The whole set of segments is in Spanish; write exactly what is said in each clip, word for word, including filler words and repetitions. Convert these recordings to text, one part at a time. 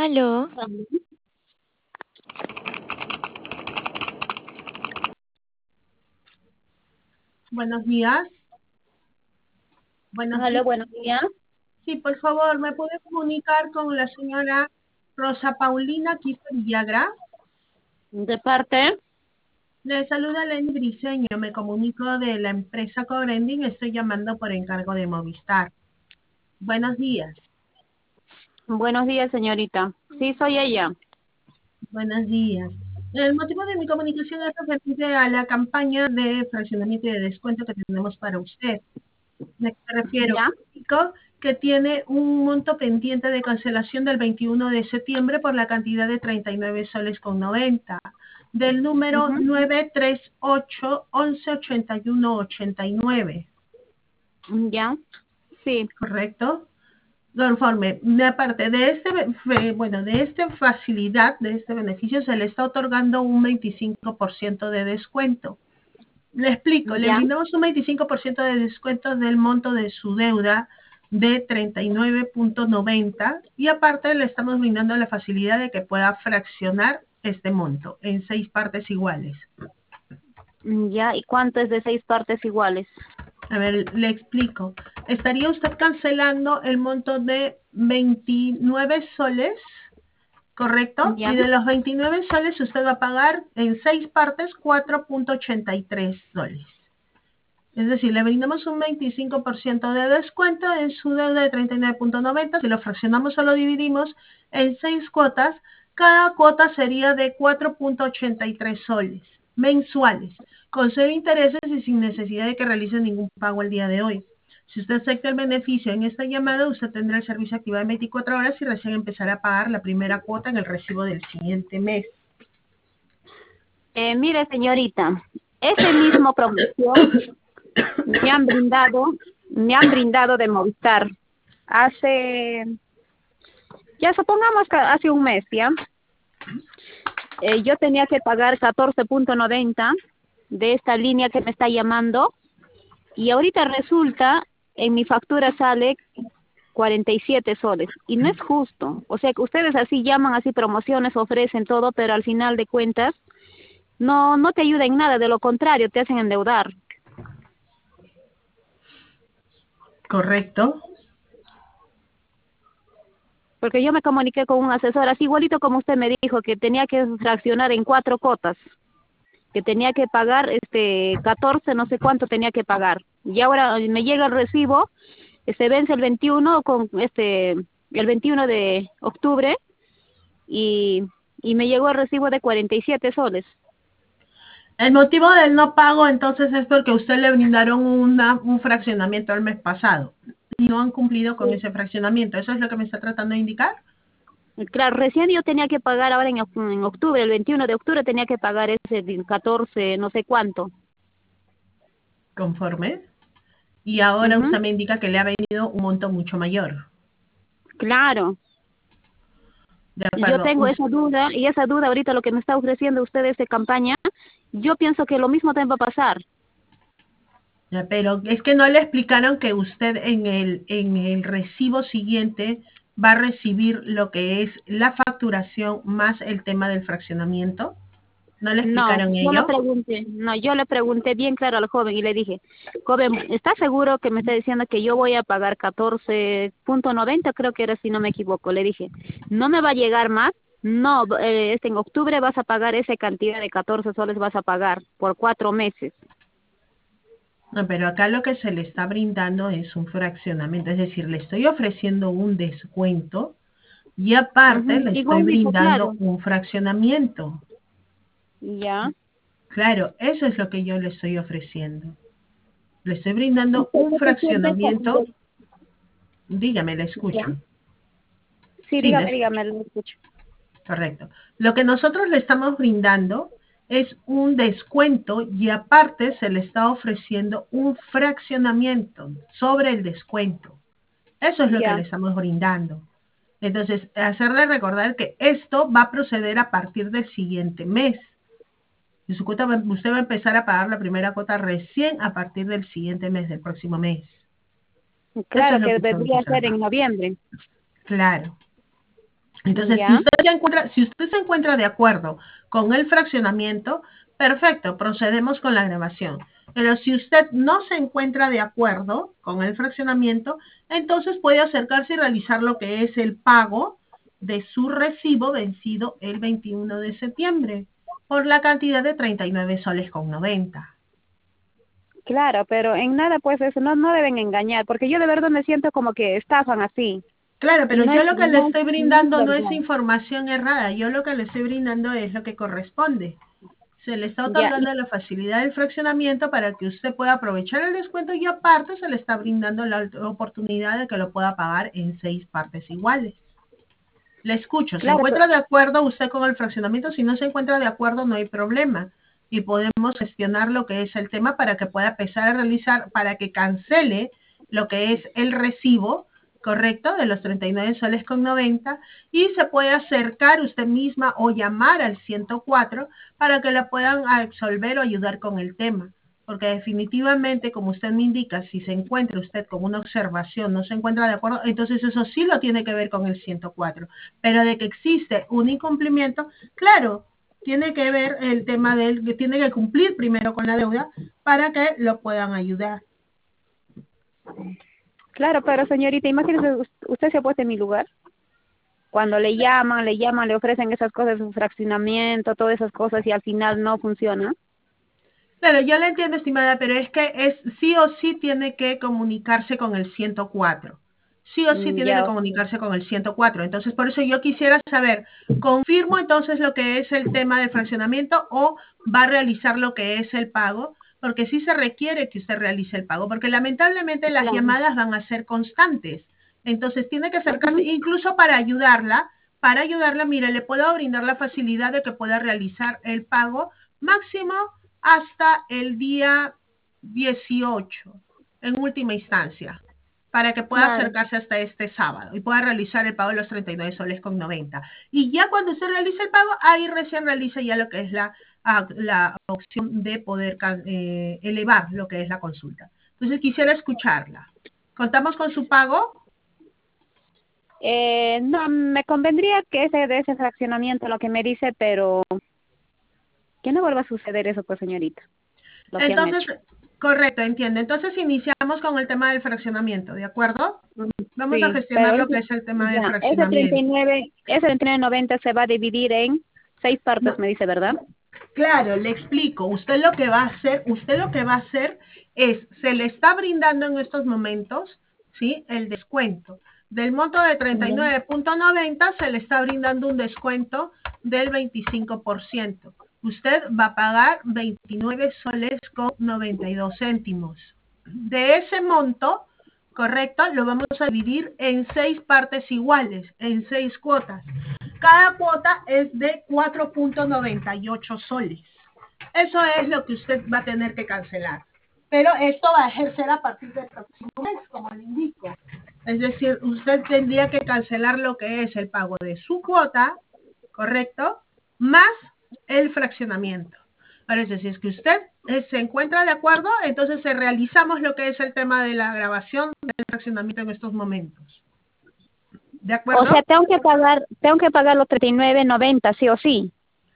Aló, Buenos días, buenos Hola, días. buenos días. Sí, por favor, ¿me puede comunicar con la señora Rosa Paulina Quispe Villagra? De parte, Le saluda Lenny Briceño, me comunico de la empresa Cobrending, estoy llamando por encargo de Movistar. Buenos días, buenos días, señorita. Sí, soy ella. buenos días. El motivo de mi comunicación es referente a la campaña de fraccionamiento y de descuento que tenemos para usted. ¿A qué me refiero? ¿Ya? Indico que tiene un monto pendiente de cancelación del veintiuno de septiembre por la cantidad de treinta y nueve soles con noventa, del número Ujú. nueve tres ocho once ochenta y uno ochenta y nueve, ¿Ya? Sí. ¿correcto? Conforme, de aparte de este, be- bueno, de esta facilidad, de este beneficio, se le está otorgando un veinticinco por ciento de descuento. Le explico, le ¿Ya? brindamos un veinticinco por ciento de descuento del monto de su deuda de treinta y nueve punto noventa y aparte le estamos brindando la facilidad de que pueda fraccionar este monto en seis partes iguales. ¿Ya? ¿Y cuánto es de seis partes iguales? A ver, le explico. Estaría usted cancelando el monto de veintinueve soles, ¿correcto? ¿Ya? Y de los veintinueve soles usted va a pagar en seis partes cuatro punto ochenta y tres soles. Es decir, le brindamos un veinticinco por ciento de descuento en su deuda de treinta y nueve punto noventa. Si lo fraccionamos o lo dividimos en seis cuotas, cada cuota sería de cuatro punto ochenta y tres soles mensuales, con cero intereses y sin necesidad de que realice ningún pago el día de hoy. Si usted acepta el beneficio en esta llamada, usted tendrá el servicio activado en veinticuatro horas y recién empezará a pagar la primera cuota en el recibo del siguiente mes. Eh, mire, señorita, ese mismo promoción me han brindado, me han brindado de Movistar hace, ya supongamos que hace un mes, ¿ya? Eh, yo tenía que pagar catorce punto noventa de esta línea que me está llamando y ahorita resulta, en mi factura sale cuarenta y siete soles. Y no es justo. O sea, que ustedes así llaman, así promociones, ofrecen todo, pero al final de cuentas no no te ayuda en nada. De lo contrario, te hacen endeudar. ¿Correcto? Porque yo me comuniqué con un asesor, así igualito como usted me dijo, que tenía que fraccionar en cuatro cotas, que tenía que pagar este catorce, no sé cuánto tenía que pagar. Y ahora me llega el recibo, eh, se vence el veintiuno con este el veintiuno de octubre y y me llegó el recibo de cuarenta y siete soles. El motivo del no pago entonces es porque a usted le brindaron una, un fraccionamiento el mes pasado y no han cumplido con ese fraccionamiento. ¿Eso es lo que me está tratando de indicar? Claro, recién yo tenía que pagar ahora en, oc- en octubre, el veintiuno de octubre tenía que pagar ese de catorce, no sé cuánto. Conforme. Y ahora Ujú. usted me indica que le ha venido un monto mucho mayor. Claro, De yo acuerdo. tengo Us- esa duda y esa duda ahorita lo que me está ofreciendo usted de campaña, yo pienso que lo mismo te va a pasar. ya, pero es que no le explicaron que usted en el, en el recibo siguiente va a recibir lo que es la facturación más el tema del fraccionamiento. ¿No le No, explicaron yo le ello? pregunté, no, yo le pregunté bien claro al joven y le dije, joven, ¿está seguro que me está diciendo que yo voy a pagar catorce punto noventa? Creo que era si no me equivoco. Le dije, ¿no me va a llegar más? No, eh, este, en octubre vas a pagar esa cantidad de catorce soles, vas a pagar por cuatro meses. No, pero acá lo que se le está brindando es un fraccionamiento, es decir, le estoy ofreciendo un descuento y aparte Ujú. le estoy Igual dijo, brindando claro, un fraccionamiento. ya. Claro, eso es lo que yo le estoy ofreciendo. Le estoy brindando ¿Usted un qué se siente con- fraccionamiento, dígame, le ya? escucho. Sí, Sí, le dígame, escucho. dígame, lo escucho. Correcto. Lo que nosotros le estamos brindando es un descuento y aparte se le está ofreciendo un fraccionamiento sobre el descuento. Eso es lo que Ya. le estamos brindando. Entonces, hacerle recordar que esto va a proceder a partir del siguiente mes. Y su cuota va- usted va a empezar a pagar la primera cuota recién a partir del siguiente mes, del próximo mes. Eso Claro es lo que que usted va a debería empezar a ser en pagar. noviembre. Claro. Entonces, si ¿Ya? usted se encuentra, si usted se encuentra de acuerdo con el fraccionamiento, perfecto, procedemos con la grabación. Pero si usted no se encuentra de acuerdo con el fraccionamiento, entonces puede acercarse y realizar lo que es el pago de su recibo vencido el veintiuno de septiembre por la cantidad de treinta y nueve soles con noventa. Claro, pero en nada pues eso, no, no deben engañar, porque yo de verdad me siento como que estafan así. Claro, Y pero no yo es, lo que le no, estoy no es brindando no es verdad. información errada, yo lo que le estoy brindando es lo que corresponde. Se le está Ya, y otorgando la facilidad del fraccionamiento para que usted pueda aprovechar el descuento y aparte se le está brindando la oportunidad de que lo pueda pagar en seis partes iguales. Le escucho, ¿se claro, pero, encuentra de acuerdo usted con el fraccionamiento? Si no se encuentra de acuerdo, no hay problema. Y podemos gestionar lo que es el tema para que pueda empezar a realizar, para que cancele lo que es el recibo, ¿correcto? De los treinta y nueve soles con noventa y se puede acercar usted misma o llamar al ciento cuatro para que la puedan absolver o ayudar con el tema. Porque definitivamente, como usted me indica, si se encuentra usted con una observación, no se encuentra de acuerdo, entonces eso sí lo tiene que ver con el ciento cuatro. Pero de que existe un incumplimiento, claro, tiene que ver el tema del que tiene que cumplir primero con la deuda para que lo puedan ayudar. claro, pero señorita, imagínese, us- usted se ha puesto en mi lugar. Cuando le llaman, le llaman, le ofrecen esas cosas, un fraccionamiento, todas esas cosas y al final no funciona. Claro, yo le entiendo, estimada, pero es que es sí o sí tiene que comunicarse con el ciento cuatro. Sí o sí Mm, tiene que ya, comunicarse con el ciento cuatro. Entonces, por eso yo quisiera saber, ¿confirmo entonces lo que es el tema del fraccionamiento o va a realizar lo que es el pago? Porque sí se requiere que usted realice el pago, porque lamentablemente las claro. llamadas van a ser constantes. Entonces, tiene que acercarse Ujú. incluso para ayudarla. Para ayudarla, mire, le puedo brindar la facilidad de que pueda realizar el pago máximo hasta el día dieciocho, en última instancia, para que pueda Claro, acercarse hasta este sábado y pueda realizar el pago de los treinta y nueve soles con noventa. Y ya cuando usted realice el pago, ahí recién realiza ya lo que es la, la opción de poder eh, elevar lo que es la consulta. Entonces quisiera escucharla. ¿Contamos con su pago? eh, no, me convendría que ese de ese fraccionamiento lo que me dice, pero que no vuelva a suceder eso, pues señorita, lo que han Entonces, hecho. correcto, entiendo. Entonces iniciamos con el tema del fraccionamiento, ¿de acuerdo? Mm, Vamos a sí, pero gestionar lo ese, que es el tema del ya, ese treinta y fraccionamiento. nueve, ese treinta y nueve noventa se va a dividir en seis partes, No, me dice, ¿verdad? claro, le explico. Usted lo que va a hacer, usted lo que va a hacer es, se le está brindando en estos momentos, ¿sí? El descuento. Del monto de treinta y Ya, nueve punto noventa se le está brindando un descuento del veinticinco por ciento. Usted va a pagar veintinueve soles con noventa y dos céntimos. De ese monto, correcto, lo vamos a dividir en seis partes iguales, en seis cuotas. Cada cuota es de cuatro punto noventa y ocho soles. Eso es lo que usted va a tener que cancelar. Pero esto va a ejercer a partir del próximo mes, como le indico. Es decir, usted tendría que cancelar lo que es el pago de su cuota, ¿correcto? Más el fraccionamiento. Parece, si es que usted eh, se encuentra de acuerdo, entonces eh, realizamos lo que es el tema de la grabación del fraccionamiento en estos momentos. ¿De o sea, acuerdo? tengo que pagar, tengo que pagar los treinta y nueve noventa, sí o sí.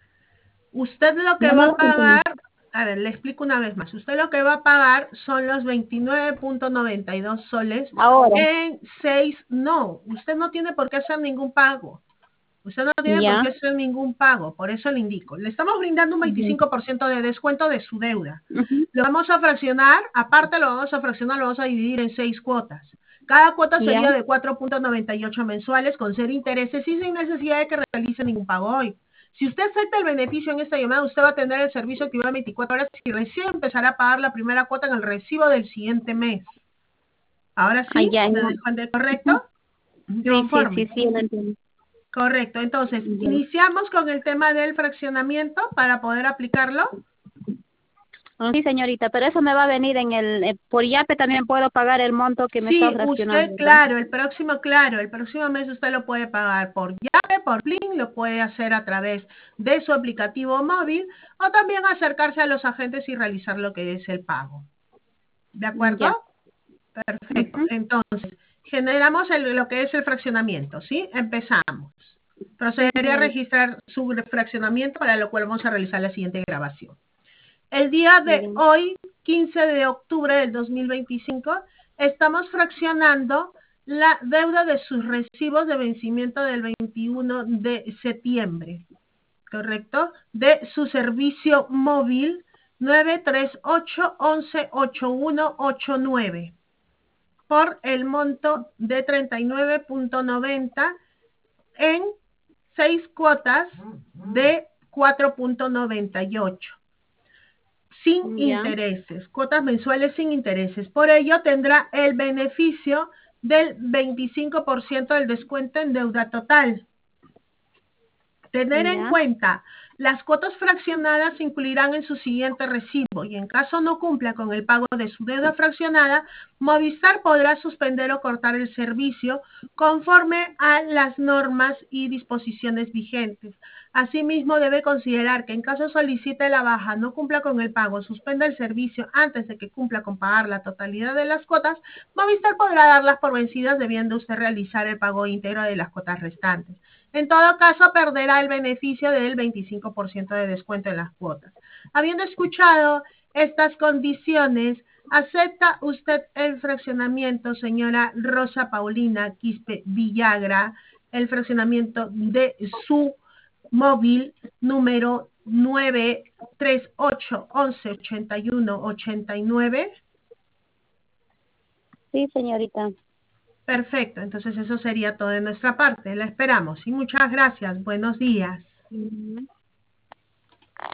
Usted lo que No, no va lo a entendí. pagar, a ver, le explico una vez más. Usted lo que va a pagar son los veintinueve punto noventa y dos soles Ahora, en seis. No, usted no tiene por qué hacer ningún pago. Usted no tiene por ya, qué hacer ningún pago, por eso le indico. Le estamos brindando un ya. veinticinco por ciento de descuento de su deuda. Ujú. Lo vamos a fraccionar, aparte lo vamos a fraccionar, lo vamos a dividir en seis cuotas. Cada cuota Ya, sería de cuatro punto noventa y ocho mensuales con cero intereses y sin necesidad de que realice ningún pago hoy. Si usted acepta el beneficio en esta llamada, usted va a tener el servicio activado veinticuatro horas y recién empezará a pagar la primera cuota en el recibo del siguiente mes. Ahora ah, sí, ya, ¿me ya. dejan de correcto? Ujú. Sí, sí, sí, Conforme. sí, lo entiendo. Correcto. Entonces, Ya. iniciamos con el tema del fraccionamiento para poder aplicarlo. Ah, sí, señorita, pero eso me va a venir en el, eh, por YAPE también puedo pagar el monto que me está Sí, fraccionando, usted, ¿verdad? claro, el próximo, claro, el próximo mes usted lo puede pagar por llave, por Plin, lo puede hacer a través de su aplicativo móvil o también acercarse a los agentes y realizar lo que es el pago. ¿De acuerdo? Ya. Perfecto. Ujú. Entonces, generamos el- lo que es el fraccionamiento, ¿sí? Empezamos. Procederé a registrar su fraccionamiento, para lo cual vamos a realizar la siguiente grabación. El día de hoy, quince de octubre del dos mil veinticinco, estamos fraccionando la deuda de sus recibos de vencimiento del veintiuno de septiembre, ¿correcto? De su servicio móvil nueve tres ocho, once, ochenta y uno ochenta y nueve por el monto de treinta y nueve punto noventa en seis cuotas de cuatro punto noventa y ocho. Sin Ya. intereses, cuotas mensuales sin intereses. Por ello tendrá el beneficio del veinticinco por ciento del descuento en deuda total. Tener en Ya. cuenta, las cuotas fraccionadas se incluirán en su siguiente recibo y en caso no cumpla con el pago de su deuda fraccionada, Movistar podrá suspender o cortar el servicio conforme a las normas y disposiciones vigentes. Asimismo, debe considerar que en caso solicite la baja, no cumpla con el pago, suspenda el servicio antes de que cumpla con pagar la totalidad de las cuotas, Movistar podrá darlas por vencidas, debiendo usted realizar el pago íntegro de las cuotas restantes. En todo caso, perderá el beneficio del veinticinco por ciento de descuento en las cuotas. Habiendo escuchado estas condiciones, ¿acepta usted el fraccionamiento, señora Rosa Paulina Quispe Villagra, el fraccionamiento de su móvil número nueve tres ocho, once, ochenta y uno, ochenta y nueve? Sí, señorita. Perfecto, entonces eso sería todo de nuestra parte. La esperamos y muchas gracias. Buenos días. Ujú.